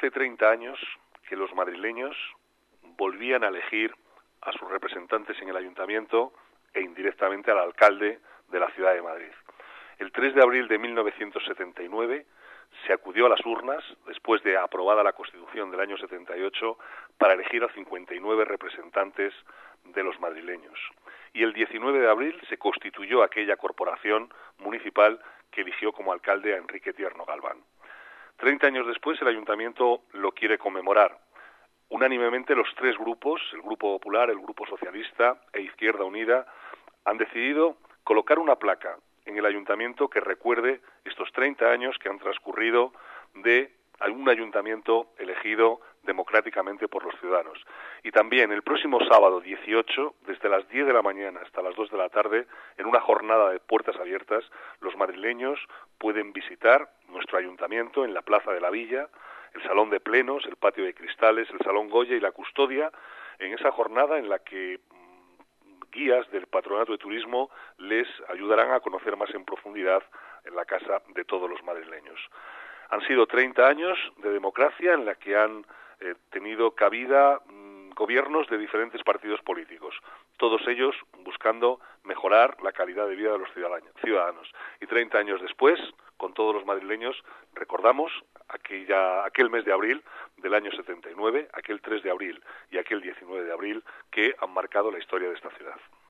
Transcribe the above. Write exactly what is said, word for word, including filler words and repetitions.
hace treinta años que los madrileños volvían a elegir a sus representantes en el ayuntamiento e indirectamente al alcalde de la ciudad de Madrid. El tres de abril de mil novecientos setenta y nueve se acudió a las urnas, después de aprobada la Constitución del año setenta y ocho, para elegir a cincuenta y nueve representantes de los madrileños. Y el diecinueve de abril se constituyó aquella corporación municipal que eligió como alcalde a Enrique Tierno Galván. Treinta años después el ayuntamiento lo quiere conmemorar. Unánimemente los tres grupos, el Grupo Popular, el Grupo Socialista e Izquierda Unida, han decidido colocar una placa en el ayuntamiento que recuerde estos treinta años que han transcurrido de un ayuntamiento elegido democráticamente por los ciudadanos. Y también el próximo sábado dieciocho, desde las diez de la mañana hasta las dos de la tarde, en una jornada de puertas abiertas, los madrileños pueden visitar nuestro ayuntamiento en la Plaza de la Villa, el Salón de Plenos, el Patio de Cristales, el Salón Goya y la Custodia, en esa jornada en la que guías del Patronato de Turismo les ayudarán a conocer más en profundidad en la casa de todos los madrileños. Han sido treinta años de democracia en la que han eh, tenido cabida mmm, gobiernos de diferentes partidos políticos, todos ellos buscando mejorar la calidad de vida de los ciudadanos. Y treinta años después, con todos los madrileños, recordamos aquella, aquel mes de abril del año setenta y nueve, aquel tres de abril y aquel diecinueve de abril que han marcado la historia de esta ciudad.